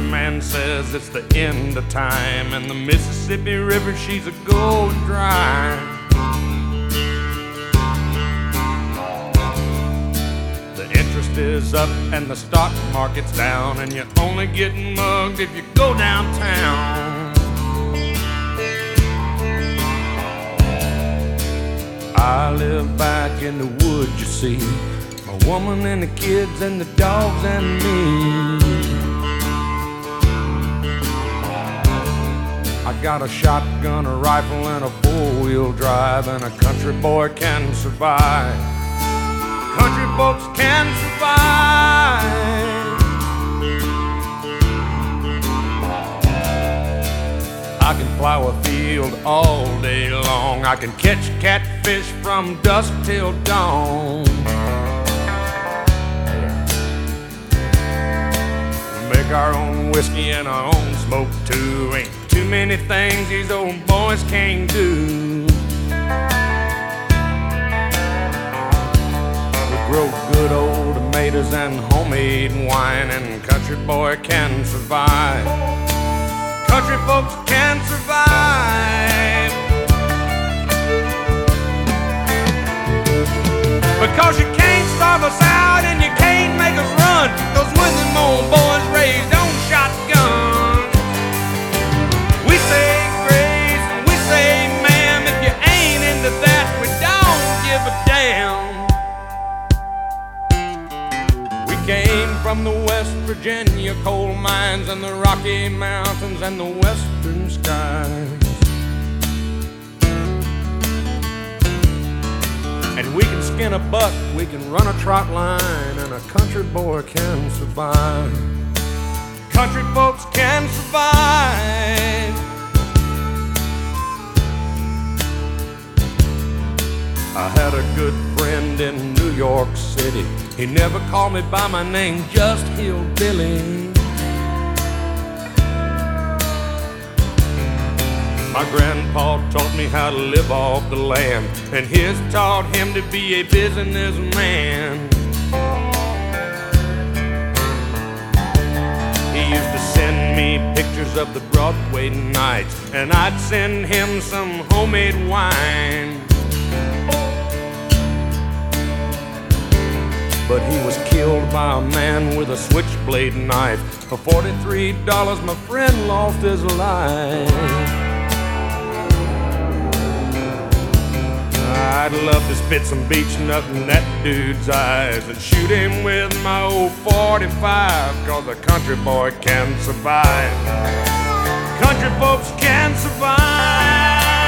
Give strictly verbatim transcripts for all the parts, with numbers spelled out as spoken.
man says it's the end of time, and the Mississippi River, she's a going dry. The interest is up and the stock market's down, and you're only getting mugged if you go downtown. I live back in the woods, you see, my woman and the kids and the dogs and me. I got a shotgun, a rifle, and a four-wheel drive, and a country boy can survive. Country folks can survive. I can plow a field all day long. I can catch catfish from dusk till dawn. Make our own whiskey and our own smoke too. Ain't too many things these old boys can't do. We grow good old tomatoes and homemade wine, and country boy can survive. Country folks can survive. Because you can't starve us out and you can't make us run, 'cause when them old boys raised on shotguns, we say grace and we say ma'am. If you ain't into that, we don't give a damn. We came from the West Virginia coal mines and the Rocky Mountains and the western skies. And we can skin a buck, we can run a trot line, and a country boy can survive. Country folks can survive. I had a good friend in New York City. He never called me by my name, just Hillbilly. My grandpa taught me how to live off the land, and his taught him to be a businessman. He used to send me pictures of the Broadway nights, and I'd send him some homemade wine. But he was killed by a man with a switchblade knife. For forty-three dollars, my friend lost his life. I'd love to spit some beach nut in that dude's eyes and shoot him with my old forty-five, 'cause a country boy can survive. Country folks can survive.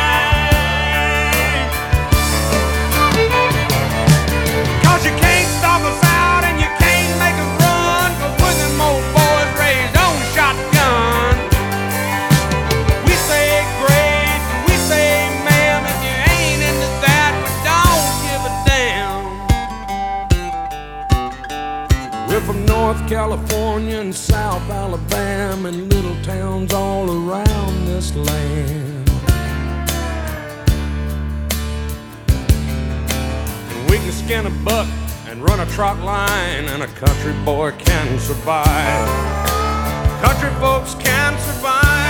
'Cause you can't starve us out and you can't make us run, 'cause when them old boys raised on shotgun, we say grace and we say ma'am. If you ain't into that, we don't give a damn. We're from North California and South Alabama and little towns all around this land. And we can skin a buck and run a trot line, and a country boy can survive. Country folks can survive.